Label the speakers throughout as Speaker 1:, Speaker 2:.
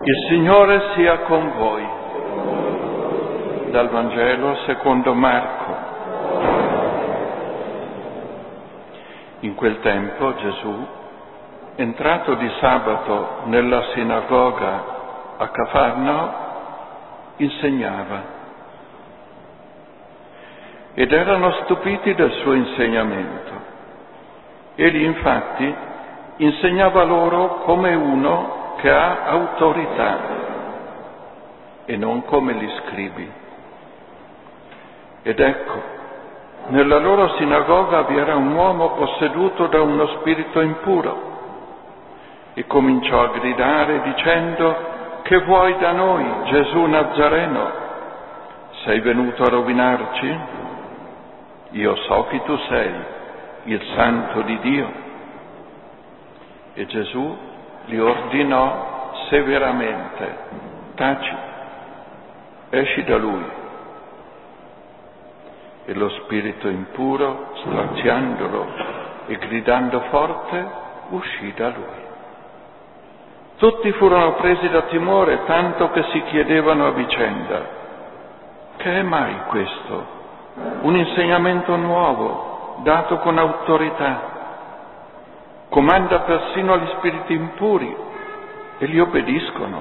Speaker 1: Il Signore sia con voi. Dal Vangelo secondo Marco. In quel tempo Gesù, entrato di sabato nella sinagoga a Cafarnao, insegnava. Ed erano stupiti del suo insegnamento. Egli infatti insegnava loro come uno che ha autorità e non come gli scribi. Ed ecco, nella loro sinagoga vi era un uomo posseduto da uno spirito impuro e cominciò a gridare dicendo: «Che vuoi da noi, Gesù Nazareno? Sei venuto a rovinarci? Io so chi tu sei, il Santo di Dio». E Gesù gli ordinò severamente: «Taci, esci da lui». E lo spirito impuro, straziandolo e gridando forte, uscì da lui. Tutti furono presi da timore, tanto che si chiedevano a vicenda: «Che è mai questo? Un insegnamento nuovo, dato con autorità. Comanda persino agli spiriti impuri e gli obbediscono».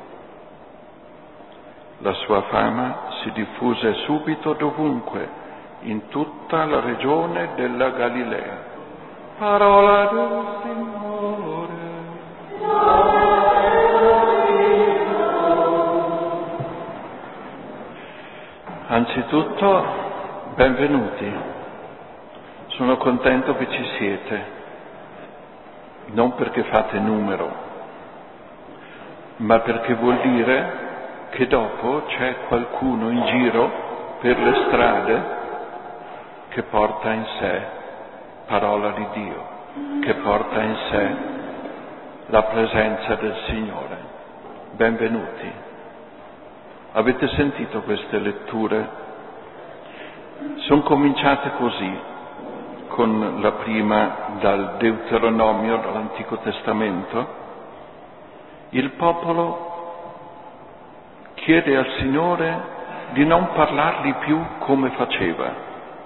Speaker 1: La sua fama si diffuse subito dovunque, in tutta la regione della Galilea. Parola del Signore. Anzitutto, benvenuti. Sono contento che ci siete, non perché fate numero, ma perché vuol dire che dopo c'è qualcuno in giro per le strade che porta in sé parola di Dio, che porta in sé la presenza del Signore. Benvenuti. Avete sentito queste letture? Sono cominciate così, con la prima dal Deuteronomio, dall'Antico Testamento. Il popolo chiede al Signore di non parlargli più come faceva,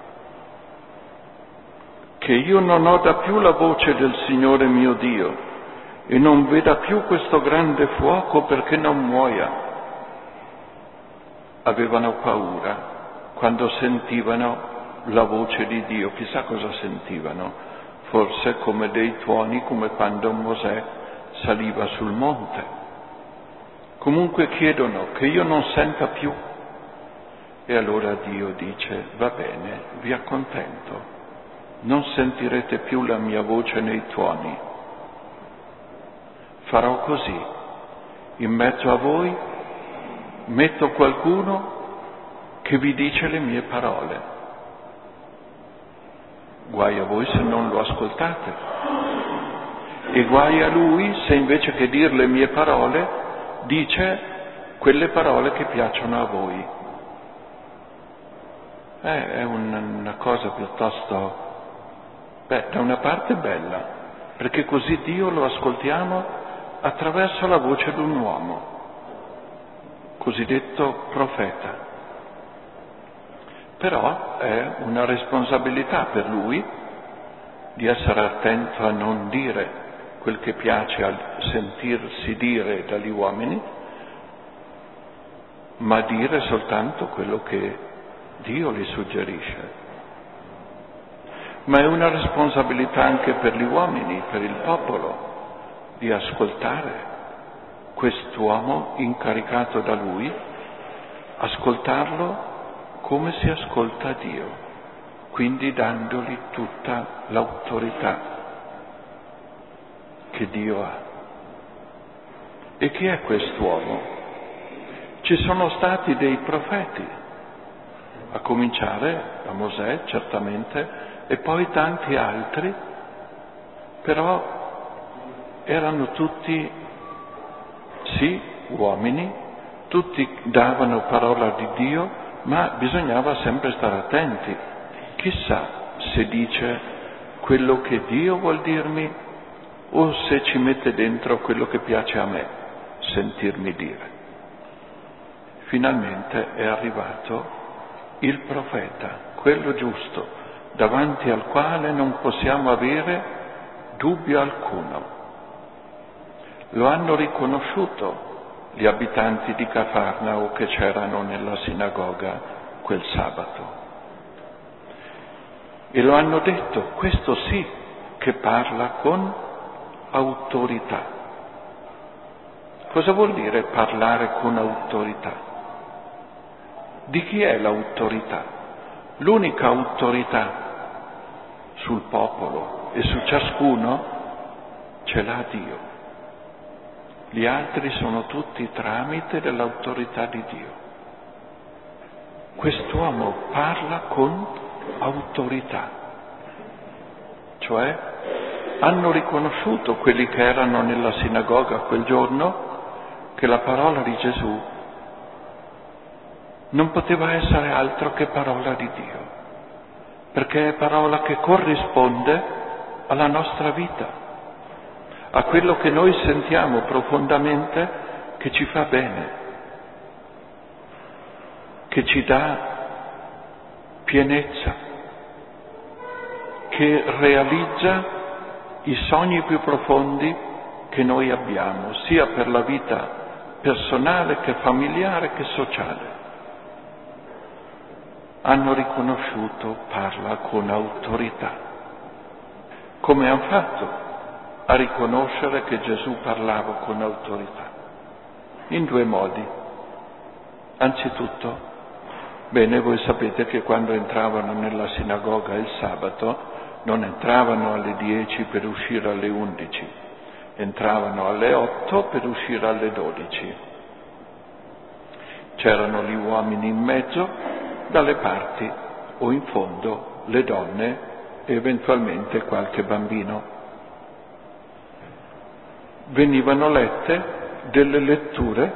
Speaker 1: che io non oda più la voce del Signore mio Dio e non veda più questo grande fuoco perché non muoia. Avevano paura quando sentivano la voce di Dio, chissà cosa sentivano, forse come dei tuoni, come quando Mosè saliva sul monte. Comunque chiedono che io non senta più. E allora Dio dice: va bene, vi accontento, non sentirete più la mia voce nei tuoni. Farò così, in mezzo a voi metto qualcuno che vi dice le mie parole. Guai a voi se non lo ascoltate, e guai a lui se invece che dire le mie parole dice quelle parole che piacciono a voi. È una cosa piuttosto, da una parte bella, perché così Dio lo ascoltiamo attraverso la voce di un uomo, cosiddetto profeta. Però è una responsabilità per lui di essere attento a non dire quel che piace a sentirsi dire dagli uomini, ma dire soltanto quello che Dio gli suggerisce. Ma è una responsabilità anche per gli uomini, per il popolo, di ascoltare quest'uomo incaricato da lui, ascoltarlo come si ascolta Dio, quindi dandogli tutta l'autorità che Dio ha. E chi è quest'uomo? Ci sono stati dei profeti, a cominciare da Mosè, certamente, e poi tanti altri, però erano tutti, sì, uomini, tutti davano parola di Dio, ma bisognava sempre stare attenti. Chissà se dice quello che Dio vuol dirmi o se ci mette dentro quello che piace a me. sentirmi dire. Finalmente è arrivato il profeta, quello giusto, davanti al quale non possiamo avere dubbio alcuno. Lo hanno riconosciuto gli abitanti di Cafarnao che c'erano nella sinagoga quel sabato. E lo hanno detto, questo sì che parla con autorità. Cosa vuol dire parlare con autorità? Di chi è l'autorità? L'unica autorità sul popolo e su ciascuno ce l'ha Dio. Gli altri sono tutti tramite dell'autorità di Dio. Quest'uomo parla con autorità, cioè hanno riconosciuto quelli che erano nella sinagoga quel giorno che la parola di Gesù non poteva essere altro che parola di Dio, perché è parola che corrisponde alla nostra vita, a quello che noi sentiamo profondamente che ci fa bene, che ci dà pienezza, che realizza i sogni più profondi che noi abbiamo, sia per la vita personale che familiare che sociale. Hanno riconosciuto, parla con autorità. Come hanno fatto a riconoscere che Gesù parlava con autorità? In due modi. Anzitutto, bene, voi sapete che quando entravano nella sinagoga il sabato non entravano alle 10 per uscire alle 11, entravano alle 8 per uscire alle 12. C'erano gli uomini in mezzo, dalle parti o in fondo le donne e eventualmente qualche bambino. Venivano lette delle letture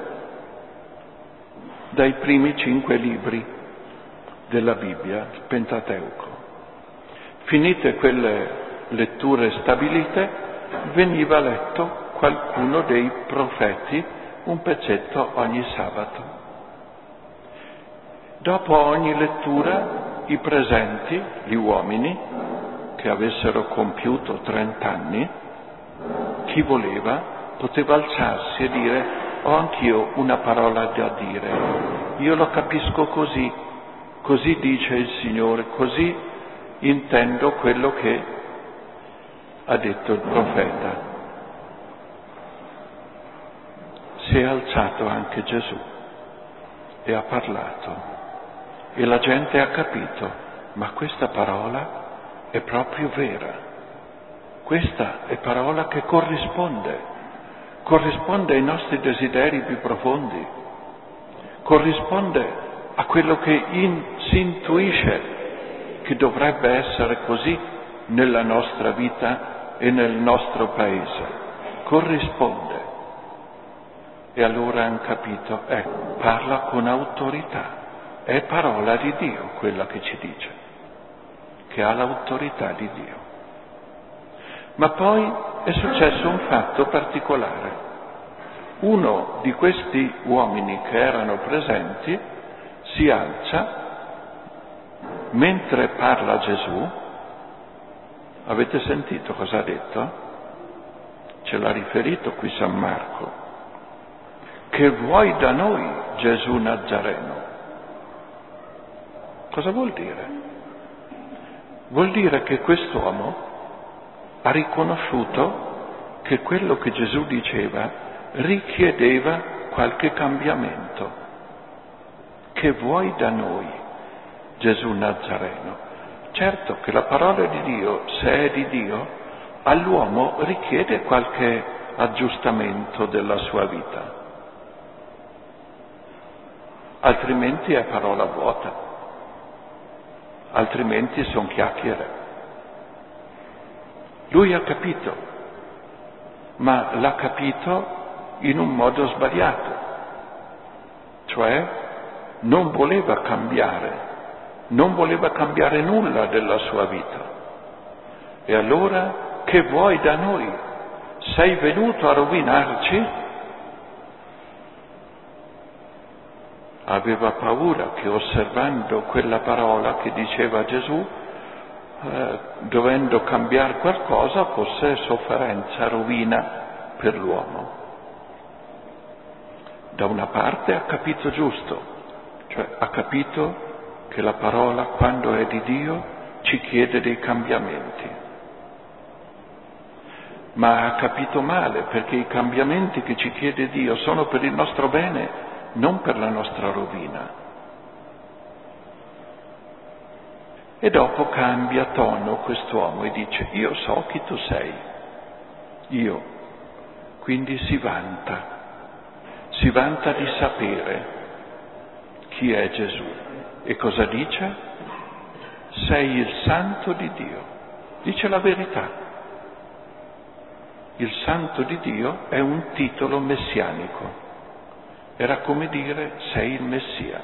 Speaker 1: dai primi 5 libri della Bibbia, il Pentateuco. Finite quelle letture stabilite, veniva letto qualcuno dei profeti, un pezzetto ogni sabato. Dopo ogni lettura, i presenti, gli uomini, che avessero compiuto 30 anni, chi voleva poteva alzarsi e dire: ho anch'io una parola da dire, io lo capisco così, così dice il Signore, così intendo quello che ha detto il profeta. Si è alzato anche Gesù e ha parlato e la gente ha capito, ma questa parola è proprio vera, questa è parola che corrisponde ai nostri desideri più profondi, corrisponde a quello che si intuisce che dovrebbe essere così nella nostra vita e nel nostro paese, corrisponde. E allora hanno capito, parla con autorità, è parola di Dio quella che ci dice, che ha l'autorità di Dio. Ma poi è successo un fatto particolare. Uno di questi uomini che erano presenti si alza. Mentre parla Gesù, avete sentito cosa ha detto? Ce l'ha riferito qui San Marco. Che vuoi da noi, Gesù Nazareno? Cosa vuol dire? Vuol dire che quest'uomo ha riconosciuto che quello che Gesù diceva richiedeva qualche cambiamento. Che vuoi da noi, Gesù Nazareno? Certo che la parola di Dio, se è di Dio, all'uomo richiede qualche aggiustamento della sua vita, altrimenti è parola vuota, altrimenti sono chiacchiere. Lui ha capito, ma l'ha capito in un modo sbagliato, cioè non voleva cambiare nulla della sua vita. E allora, che vuoi da noi? Sei venuto a rovinarci? aveva paura che osservando quella parola che diceva Gesù, dovendo cambiare qualcosa, fosse sofferenza, rovina per l'uomo. Da una parte ha capito giusto, cioè ha capito che la parola, quando è di Dio, ci chiede dei cambiamenti. Ma ha capito male, perché i cambiamenti che ci chiede Dio sono per il nostro bene, non per la nostra rovina. E dopo cambia tono quest'uomo e dice: io so chi tu sei, io. Quindi si vanta di sapere chi è Gesù. E cosa dice? Sei il Santo di Dio. Dice la verità. Il Santo di Dio è un titolo messianico. Era come dire: sei il Messia.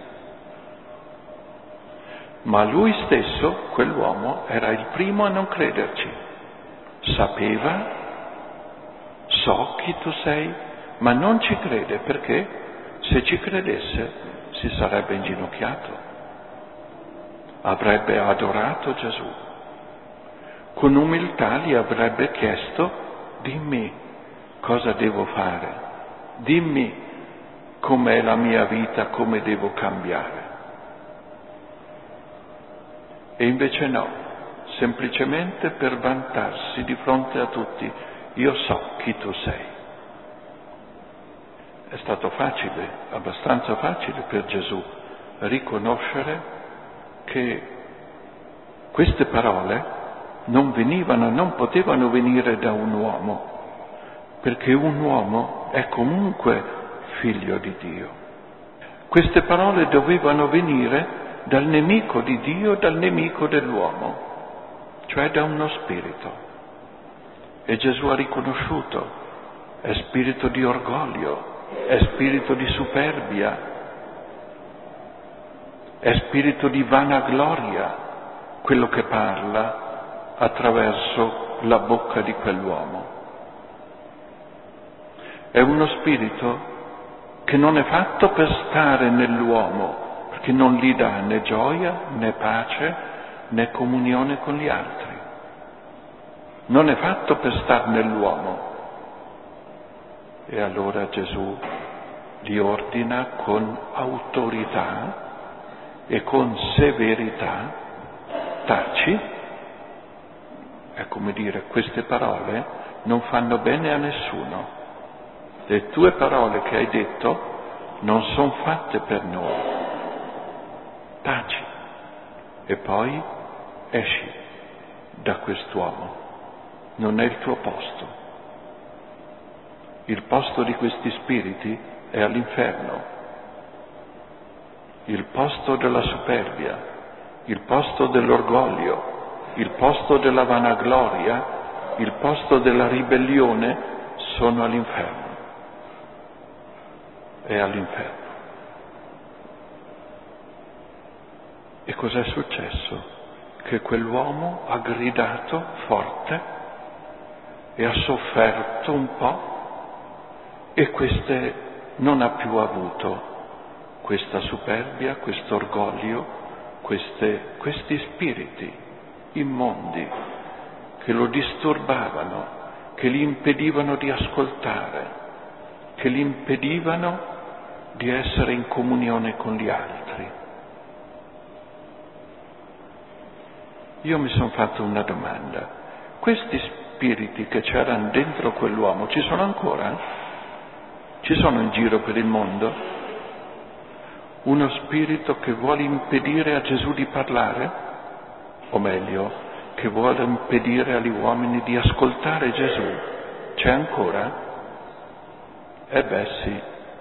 Speaker 1: Ma lui stesso, quell'uomo, era il primo a non crederci. Sapeva, so chi tu sei, ma non ci crede, perché se ci credesse si sarebbe inginocchiato, avrebbe adorato Gesù, con umiltà gli avrebbe chiesto: dimmi cosa devo fare, dimmi com'è la mia vita, come devo cambiare. E invece no, semplicemente per vantarsi di fronte a tutti: io so chi tu sei. È stato facile, abbastanza facile per Gesù riconoscere che queste parole non potevano venire da un uomo, perché un uomo è comunque figlio di Dio. Queste parole dovevano venire dal nemico di Dio, dal nemico dell'uomo, cioè da uno spirito. E Gesù ha riconosciuto: è spirito di orgoglio, è spirito di superbia, è spirito di vanagloria quello che parla attraverso la bocca di quell'uomo. È uno spirito che non è fatto per stare nell'uomo, perché non gli dà né gioia, né pace, né comunione con gli altri. Non è fatto per stare nell'uomo. E allora Gesù gli ordina con autorità e con severità: taci. È come dire: queste parole non fanno bene a nessuno. Le tue parole che hai detto non sono fatte per noi. Taci. E poi esci da quest'uomo. Non è il tuo posto. Il posto di questi spiriti è all'inferno. Il posto della superbia, il posto dell'orgoglio, il posto della vanagloria, il posto della ribellione sono all'inferno. È all'inferno. E cos'è successo? Che quell'uomo ha gridato forte e ha sofferto un po', e non ha più avuto questa superbia, questo orgoglio, questi spiriti immondi che lo disturbavano, che gli impedivano di ascoltare, che gli impedivano di essere in comunione con gli altri. Io mi sono fatto una domanda: questi spiriti che c'erano dentro quell'uomo ci sono ancora? Ci sono in giro per il mondo? Uno spirito che vuole impedire a Gesù di parlare? O meglio, che vuole impedire agli uomini di ascoltare Gesù? C'è ancora? Beh sì.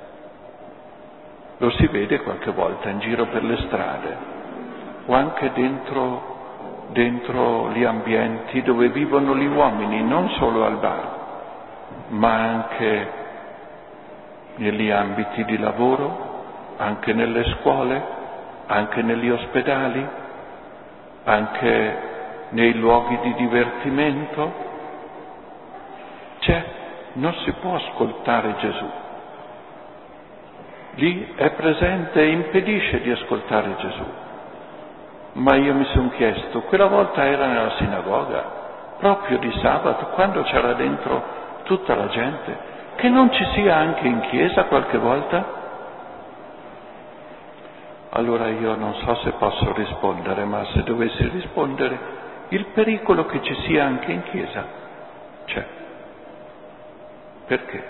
Speaker 1: Lo si vede qualche volta in giro per le strade, o anche dentro gli ambienti dove vivono gli uomini, non solo al bar, ma anche negli ambiti di lavoro, anche nelle scuole, anche negli ospedali, anche nei luoghi di divertimento. Non si può ascoltare Gesù. lì è presente e impedisce di ascoltare Gesù. Ma io mi sono chiesto, quella volta era nella sinagoga, proprio di sabato, quando c'era dentro tutta la gente, che non ci sia anche in chiesa qualche volta? Allora io non so se posso rispondere, ma se dovessi rispondere, il pericolo che ci sia anche in chiesa c'è. Perché?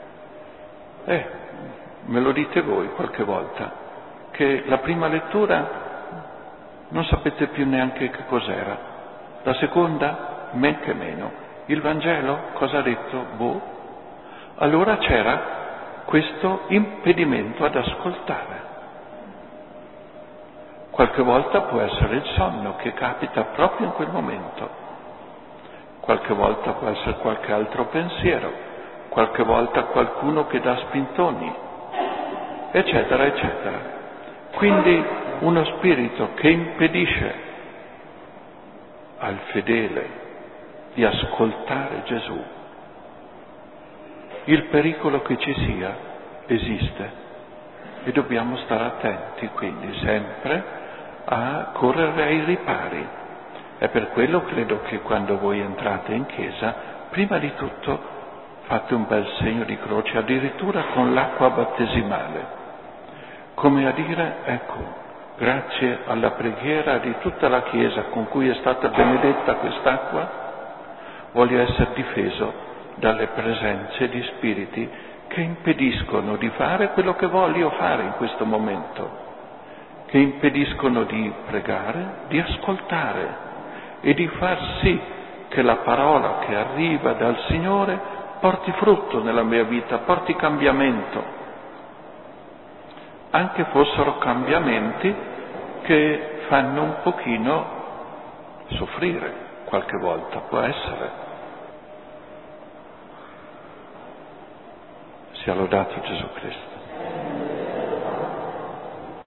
Speaker 1: Me lo dite voi qualche volta, che la prima lettura non sapete più neanche che cos'era, la seconda men che meno, il Vangelo cosa ha detto? Boh. Allora c'era questo impedimento ad ascoltare. Qualche volta può essere il sonno che capita proprio in quel momento, qualche volta può essere qualche altro pensiero, qualche volta qualcuno che dà spintoni, eccetera, eccetera. Quindi uno spirito che impedisce al fedele di ascoltare Gesù, il pericolo che ci sia esiste e dobbiamo stare attenti quindi sempre a correre ai ripari. E per quello credo che quando voi entrate in chiesa, prima di tutto fate un bel segno di croce, addirittura con l'acqua battesimale, come a dire, ecco, grazie alla preghiera di tutta la Chiesa con cui è stata benedetta quest'acqua, voglio essere difeso dalle presenze di spiriti che impediscono di fare quello che voglio fare in questo momento, che impediscono di pregare, di ascoltare e di far sì che la parola che arriva dal Signore porti frutto nella mia vita, porti cambiamento. Anche fossero cambiamenti che fanno un pochino soffrire, qualche volta può essere. Sia lodato Gesù Cristo.